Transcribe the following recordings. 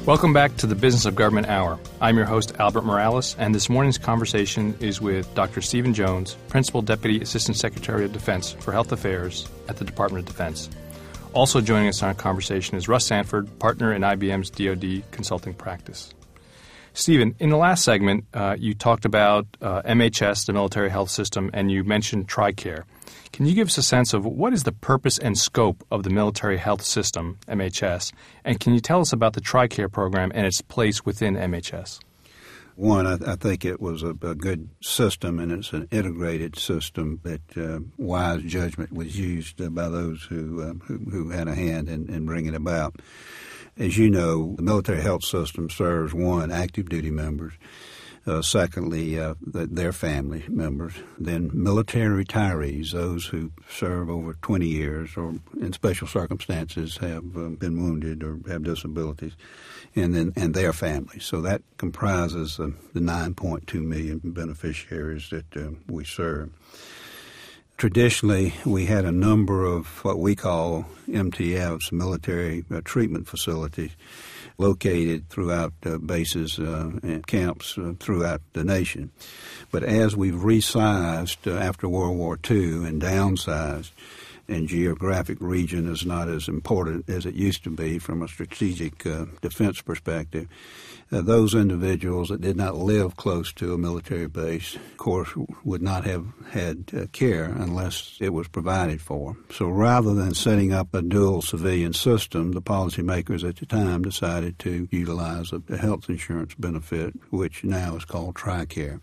Welcome back to the Business of Government Hour. I'm your host, Albert Morales, and this morning's conversation is with Dr. Stephen Jones, Principal Deputy Assistant Secretary of Defense for Health Affairs at the Department of Defense. Also joining us on our conversation is Russ Sanford, partner in IBM's DoD consulting practice. Stephen, in the last segment, you talked about MHS, the military health system, and you mentioned TRICARE. Can you give us a sense of what is the purpose and scope of the military health system, MHS, and can you tell us about the TRICARE program and its place within MHS? One, I think it was a good system, and it's an integrated system that wise judgment was used by those who had a hand in bringing it about. As you know, the military health system serves, one, active duty members, secondly, their family members, then military retirees, those who serve over 20 years or in special circumstances have been wounded or have disabilities, and their families. So that comprises the 9.2 million beneficiaries that we serve. Traditionally, we had a number of what we call MTFs, military treatment facilities, located throughout bases and camps throughout the nation. But as we've resized after World War II and downsized, and geographic region is not as important as it used to be from a strategic defense perspective, those individuals that did not live close to a military base, of course, would not have had care unless it was provided for. So rather than setting up a dual civilian system, the policymakers at the time decided to utilize a health insurance benefit, which now is called TRICARE.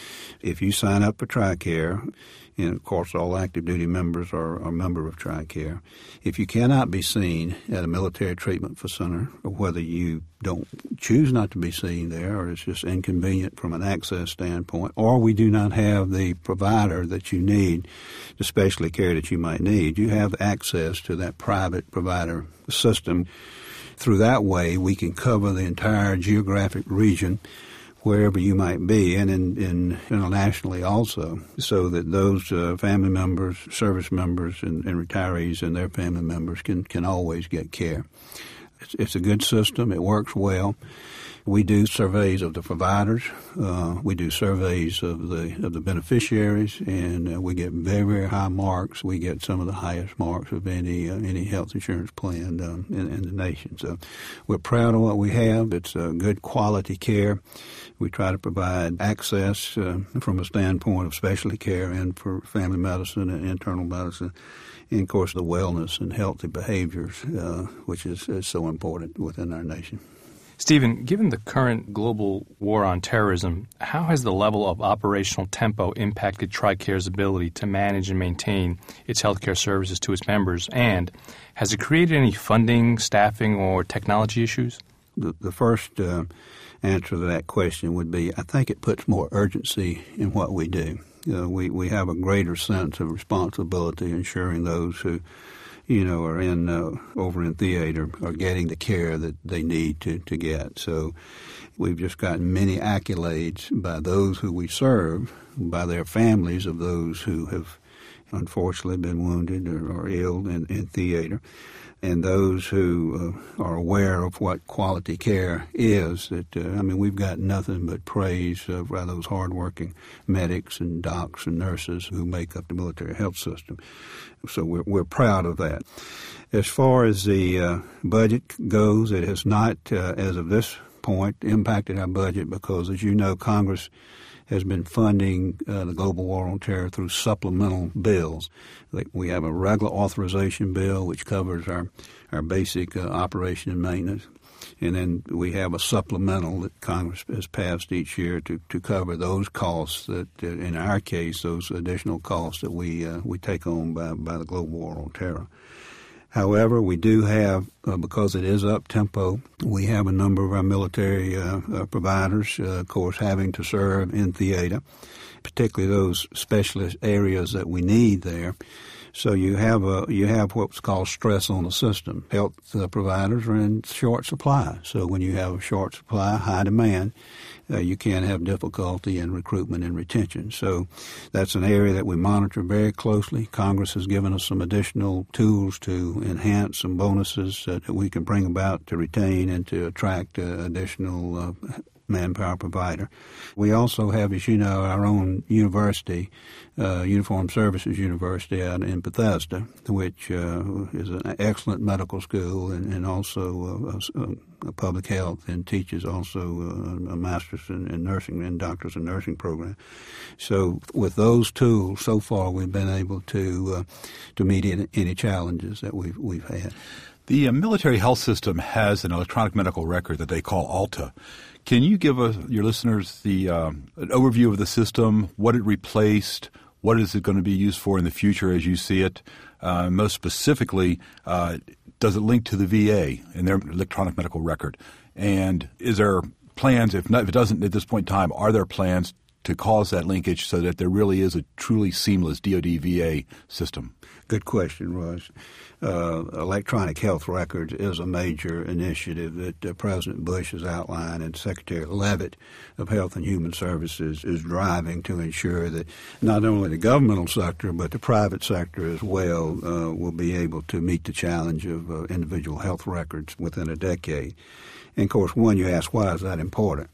If you sign up for TRICARE, and of course all active duty members are a member of TRICARE, if you cannot be seen at a military treatment center, or whether you don't choose not to be seen there or it's just inconvenient from an access standpoint, or we do not have the provider that you need, the specialty care that you might need, you have access to that private provider system. Through that way, we can cover the entire geographic region wherever you might be, and internationally also, so that those family members, service members, and retirees and their family members can always get care. It's a good system. It works well. We do surveys of the providers. We do surveys of the beneficiaries, and we get very, very high marks. We get some of the highest marks of any health insurance plan in the nation. So we're proud of what we have. It's good quality care. We try to provide access from a standpoint of specialty care and for family medicine and internal medicine, and of course the wellness and healthy behaviors, which is so important within our nation. Stephen, given the current global war on terrorism, how has the level of operational tempo impacted TRICARE's ability to manage and maintain its healthcare services to its members, and has it created any funding, staffing, or technology issues? The first answer to that question would be, I think it puts more urgency in what we do. We have a greater sense of responsibility ensuring those who are over in theater are getting the care that they need to get. So we've just gotten many accolades by those who we serve, by their families of those who have unfortunately been wounded or ill in theater, and those who are aware of what quality care is. We've got nothing but praise by those hardworking medics and docs and nurses who make up the military health system. So we're proud of that. As far as the budget goes, it has not, as of this point, impacted our budget because, as you know, Congress has been funding the global war on terror through supplemental bills. We have a regular authorization bill, which covers our basic operation and maintenance. And then we have a supplemental that Congress has passed each year to cover those costs that, in our case, those additional costs that we take on by the global war on terror. However, we do have, because it is up-tempo, we have a number of our military providers, of course, having to serve in theater, particularly those specialist areas that we need there. So you have what's called stress on the system. Health providers are in short supply. So when you have a short supply, high demand, you can have difficulty in recruitment and retention. So that's an area that we monitor very closely. Congress has given us some additional tools to enhance some bonuses that we can bring about to retain and to attract additional manpower provider. We also have, as you know, our own university, Uniformed Services University out in Bethesda, which is an excellent medical school and also public health, and teaches also a master's in nursing and doctors in nursing program. So with those tools, so far we've been able to meet any challenges that we've had. The military health system has an electronic medical record that they call ALTA. Can you give your listeners an overview of the system, what it replaced, what is it going to be used for in the future as you see it? Most specifically, does it link to the VA and their electronic medical record? And is there plans, if it doesn't at this point in time, are there plans to cause that linkage so that there really is a truly seamless DoD-VA system? Good question, Russ. Electronic health records is a major initiative that President Bush has outlined, and Secretary Leavitt of Health and Human Services is driving to ensure that not only the governmental sector but the private sector as well will be able to meet the challenge of individual health records within a decade. And, of course, you ask, why is that important?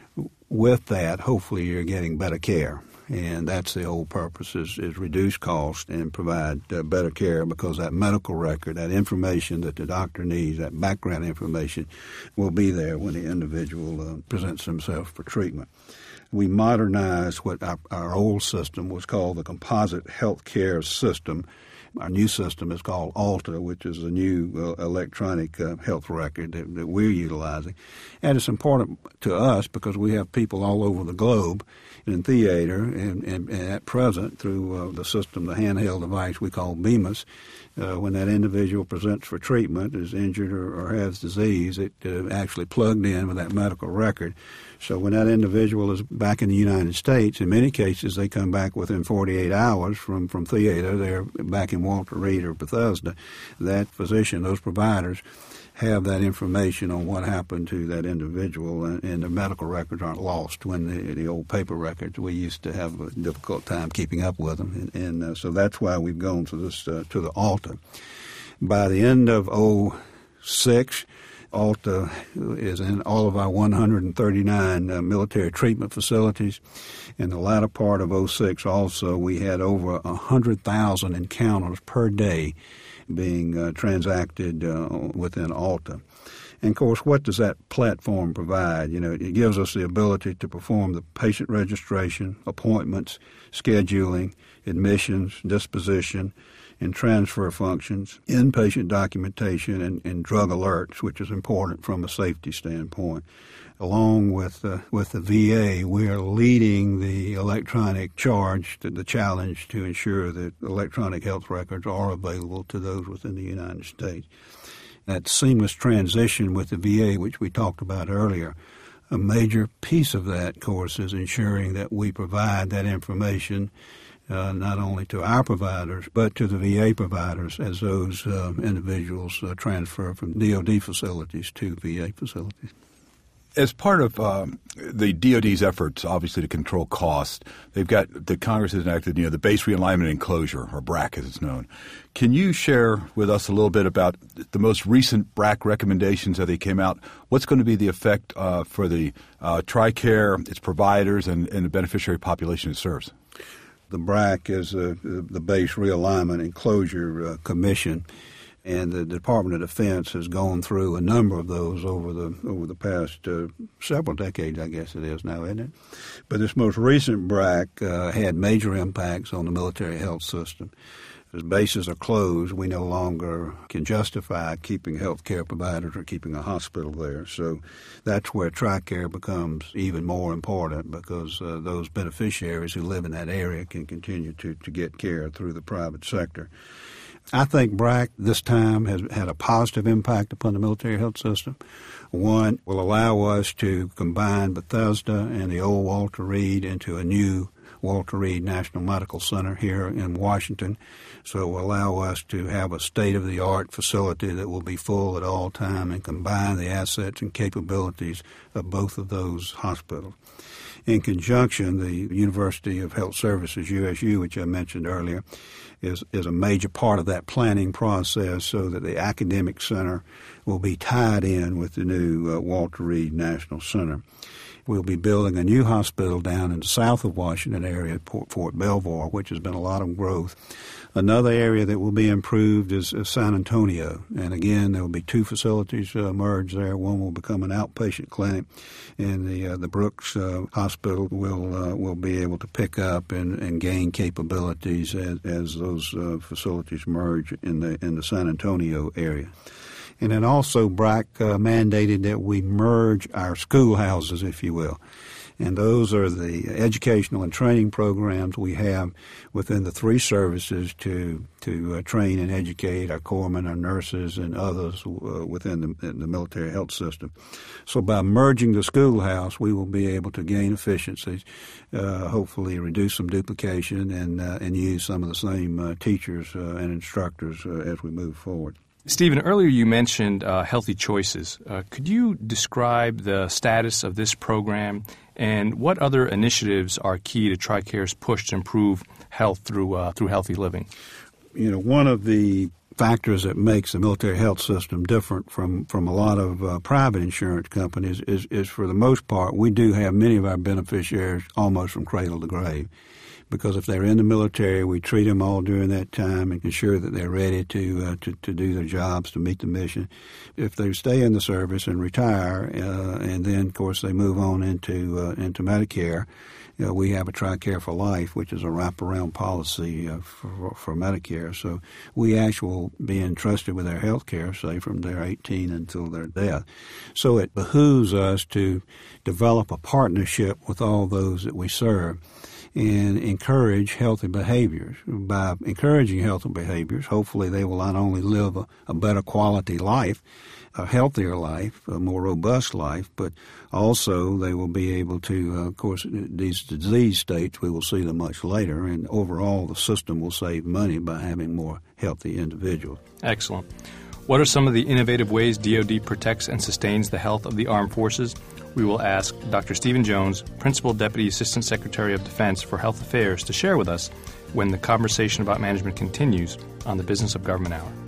With that, hopefully you're getting better care. And that's the whole purpose, is reduce cost and provide better care, because that medical record, that information that the doctor needs, that background information, will be there when the individual presents himself for treatment. We modernized what our old system was called the Composite Health Care System. Our new system is called ALTA, which is a new electronic health record that we're utilizing. And it's important to us because we have people all over the globe in theater, and at present, through the system, the handheld device we call BEMAS, when that individual presents for treatment, is injured or has disease, it actually plugged in with that medical record. So when that individual is back in the United States, in many cases they come back within 48 hours from theater. They're back in Walter Reed or Bethesda. That physician, those providers, have that information on what happened to that individual, and the medical records aren't lost. When the old paper records, we used to have a difficult time keeping up with them, and so that's why we've gone to this to the ALTA. By the end of 2006, ALTA is in all of our 139 military treatment facilities. In the latter part of 2006 also, we had over 100,000 encounters per day being transacted within ALTA. And, of course, what does that platform provide? It gives us the ability to perform the patient registration, appointments, scheduling, admissions, disposition, and transfer functions, inpatient documentation, and drug alerts, which is important from a safety standpoint. Along with the VA, we are leading the electronic charge, the challenge to ensure that electronic health records are available to those within the United States. That seamless transition with the VA, which we talked about earlier, a major piece of that, of course, is ensuring that we provide that information not only to our providers, but to the VA providers as those individuals transfer from DOD facilities to VA facilities. As part of the DOD's efforts, obviously, to control cost, they've got the Congress has enacted, the Base Realignment and Closure, or BRAC as it's known. Can you share with us a little bit about the most recent BRAC recommendations that they came out? What's going to be the effect for the TRICARE, its providers, and the beneficiary population it serves? The BRAC is the Base Realignment and Closure Commission. And the Department of Defense has gone through a number of those over the past several decades, I guess it is now, isn't it? But this most recent BRAC had major impacts on the military health system. As bases are closed, we no longer can justify keeping health care providers or keeping a hospital there. So that's where TRICARE becomes even more important, because those beneficiaries who live in that area can continue to get care through the private sector. I think BRAC this time has had a positive impact upon the military health system. One, will allow us to combine Bethesda and the old Walter Reed into a new Walter Reed National Medical Center here in Washington. So it will allow us to have a state-of-the-art facility that will be full at all time and combine the assets and capabilities of both of those hospitals. In conjunction, the University of Health Services, USU, which I mentioned earlier, is a major part of that planning process so that the academic center will be tied in with the new Walter Reed National Center. We'll be building a new hospital down in the south of Washington area, Fort Belvoir, which has been a lot of growth. Another area that will be improved is San Antonio. And again, there will be two facilities merged there. One will become an outpatient clinic, and the Brooks Hospital will be able to pick up and gain capabilities as those facilities merge in the San Antonio area. And then also BRAC mandated that we merge our schoolhouses, if you will. And those are the educational and training programs we have within the three services to train and educate our corpsmen, our nurses, and others within the military health system. So by merging the schoolhouse, we will be able to gain efficiencies, hopefully reduce some duplication, and use some of the same teachers and instructors as we move forward. Stephen, earlier you mentioned Healthy Choices. Could you describe the status of this program and what other initiatives are key to TRICARE's push to improve health through healthy living? You know, one of the factors that makes the military health system different from a lot of private insurance companies is for the most part, we do have many of our beneficiaries almost from cradle to grave. Because if they're in the military, we treat them all during that time and ensure that they're ready to do their jobs, to meet the mission. If they stay in the service and retire, and then, of course, they move on into Medicare, we have a TRICARE for Life, which is a wraparound policy for Medicare. So we actually will be entrusted with their health care, say, from their 18 until their death. So it behooves us to develop a partnership with all those that we serve and encourage healthy behaviors. By encouraging healthy behaviors, hopefully they will not only live a better quality life, a healthier life, a more robust life, but also they will be able to, of course, these disease states, we will see them much later, and overall the system will save money by having more healthy individuals. Excellent. What are some of the innovative ways DoD protects and sustains the health of the armed forces? We will ask Dr. Stephen Jones, Principal Deputy Assistant Secretary of Defense for Health Affairs, to share with us when the conversation about management continues on the Business of Government Hour.